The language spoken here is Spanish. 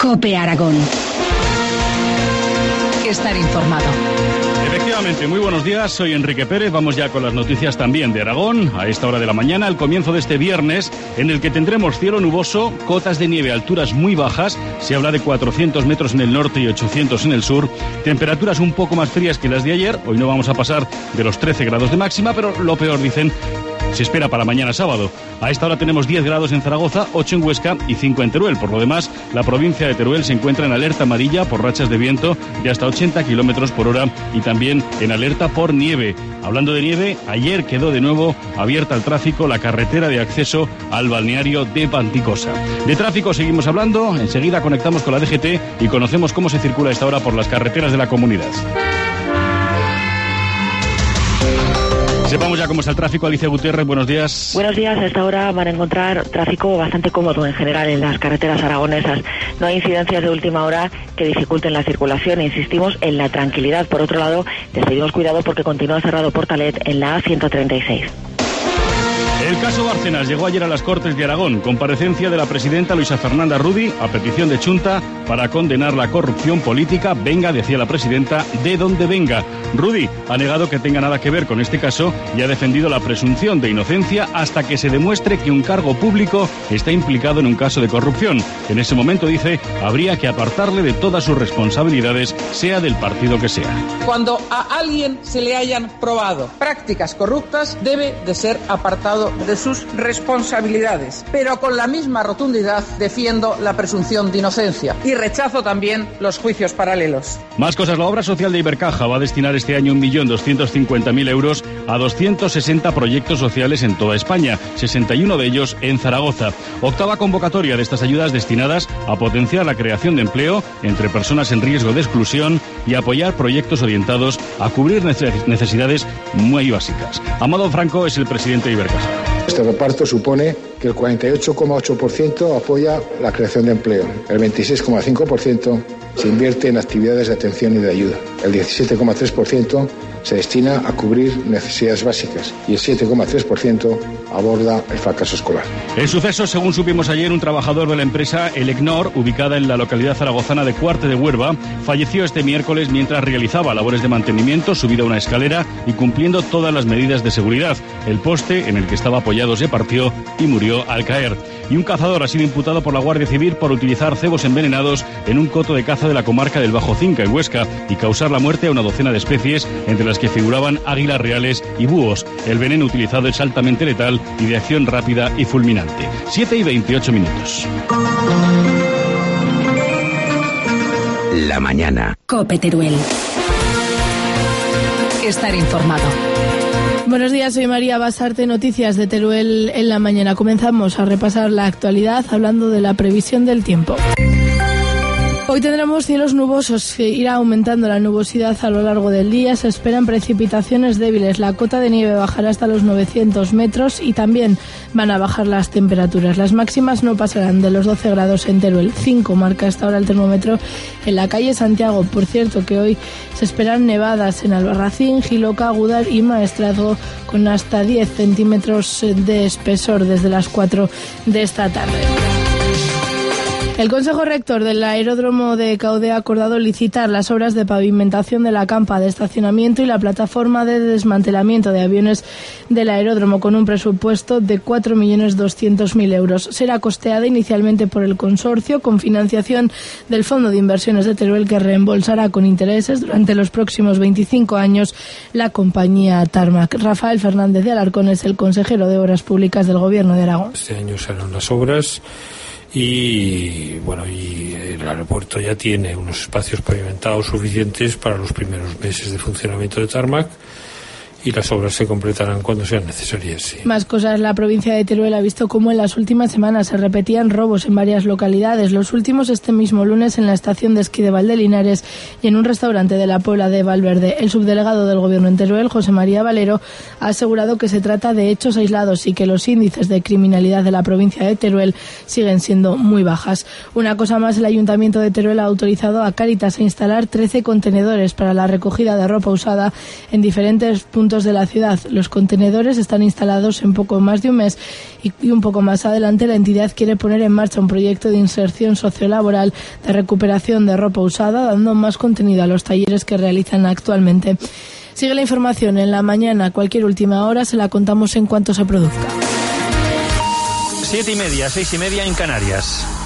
COPE Aragón. Estar informado. Efectivamente, muy buenos días, soy Enrique Pérez, vamos ya con las noticias también de Aragón, a esta hora de la mañana, al comienzo de este viernes, en el que tendremos cielo nuboso, cotas de nieve a alturas muy bajas, se habla de 400 metros en el norte y 800 en el sur, temperaturas un poco más frías que las de ayer, hoy no vamos a pasar de los 13 grados de máxima, pero lo peor, dicen, se espera para mañana sábado. A esta hora tenemos 10 grados en Zaragoza, 8 en Huesca y 5 en Teruel. Por lo demás, la provincia de Teruel se encuentra en alerta amarilla por rachas de viento de hasta 80 kilómetros por hora y también en alerta por nieve. Hablando de nieve, ayer quedó de nuevo abierta al tráfico la carretera de acceso al balneario de Panticosa. De tráfico seguimos hablando, enseguida conectamos con la DGT y conocemos cómo se circula a esta hora por las carreteras de la comunidad. Sepamos ya cómo está el tráfico. Alicia Gutiérrez, buenos días. Buenos días. A esta hora van a encontrar tráfico bastante cómodo en general en las carreteras aragonesas. No hay incidencias de última hora que dificulten la circulación. Insistimos en la tranquilidad. Por otro lado, les pedimos cuidado porque continúa cerrado Portalet en la A136. El caso Bárcenas llegó ayer a las Cortes de Aragón. Comparecencia de la presidenta Luisa Fernanda Rudi a petición de Chunta para condenar la corrupción política. Venga, decía la presidenta, de donde venga. Rudi ha negado que tenga nada que ver con este caso y ha defendido la presunción de inocencia hasta que se demuestre que un cargo público está implicado en un caso de corrupción. En ese momento, dice, habría que apartarle de todas sus responsabilidades, sea del partido que sea. Cuando a alguien se le hayan probado prácticas corruptas, debe de ser apartado de sus responsabilidades, pero con la misma rotundidad defiendo la presunción de inocencia y rechazo también los juicios paralelos. Más cosas. La obra social de Ibercaja va a destinar este año 1.250.000 euros a 260 proyectos sociales en toda España, 61 de ellos en Zaragoza. Octava convocatoria de estas ayudas destinadas a potenciar la creación de empleo entre personas en riesgo de exclusión y apoyar proyectos orientados a cubrir necesidades muy básicas. Amado Franco es el presidente de Ibercaja. Este reparto supone que el 48,8% apoya la creación de empleo, el 26,5% se invierte en actividades de atención y de ayuda, el 17,3% se destina a cubrir necesidades básicas y el 7,3% aborda el fracaso escolar. El suceso, según supimos ayer, un trabajador de la empresa Elecnor, ubicada en la localidad zaragozana de Cuarte de Huerva, falleció este miércoles mientras realizaba labores de mantenimiento, subido a una escalera y cumpliendo todas las medidas de seguridad. El poste en el que estaba apoyado se partió y murió al caer. Y un cazador ha sido imputado por la Guardia Civil por utilizar cebos envenenados en un coto de caza de la comarca del Bajo Cinca, en Huesca, y causar la muerte a una docena de especies, entre las que figuraban águilas reales y búhos. El veneno utilizado es altamente letal y de acción rápida y fulminante. 7:28 minutos. La mañana. COPE Teruel. Estar informado. Buenos días, soy María Basarte, noticias de Teruel en la mañana. Comenzamos a repasar la actualidad hablando de la previsión del tiempo. Hoy tendremos cielos nubosos, que irá aumentando la nubosidad a lo largo del día. Se esperan precipitaciones débiles. La cota de nieve bajará hasta los 900 metros y también van a bajar las temperaturas. Las máximas no pasarán de los 12 grados en Teruel. 5 marca hasta ahora el termómetro en la calle Santiago. Por cierto, que hoy se esperan nevadas en Albarracín, Jiloca, Gúdar y Maestrazgo con hasta 10 centímetros de espesor desde las 4 de esta tarde. El Consejo Rector del Aeródromo de Caude ha acordado licitar las obras de pavimentación de la campa de estacionamiento y la plataforma de desmantelamiento de aviones del aeródromo con un presupuesto de 4.200.000 euros. Será costeada inicialmente por el consorcio con financiación del Fondo de Inversiones de Teruel, que reembolsará con intereses durante los próximos 25 años la compañía Tarmac. Rafael Fernández de Alarcón es el consejero de Obras Públicas del Gobierno de Aragón. Este año serán las obras. Y bueno, y el aeropuerto ya tiene unos espacios pavimentados suficientes para los primeros meses de funcionamiento de Tarmac y las obras se completarán cuando sean necesarias. Sí. Más cosas. La provincia de Teruel ha visto cómo en las últimas semanas se repetían robos en varias localidades. Los últimos este mismo lunes en la estación de esquí de Valdelinares y en un restaurante de la Puebla de Valverde. El subdelegado del Gobierno en Teruel, José María Valero, ha asegurado que se trata de hechos aislados y que los índices de criminalidad de la provincia de Teruel siguen siendo muy bajas. Una cosa más, el Ayuntamiento de Teruel ha autorizado a Cáritas a instalar 13 contenedores para la recogida de ropa usada en diferentes puntos puntos de la ciudad. Los contenedores están instalados en poco más de un mes y un poco más adelante la entidad quiere poner en marcha un proyecto de inserción sociolaboral de recuperación de ropa usada, dando más contenido a los talleres que realizan actualmente. Sigue la información en La Mañana. Cualquier última hora se la contamos en cuanto se produzca. 7:30, 6:30 en Canarias.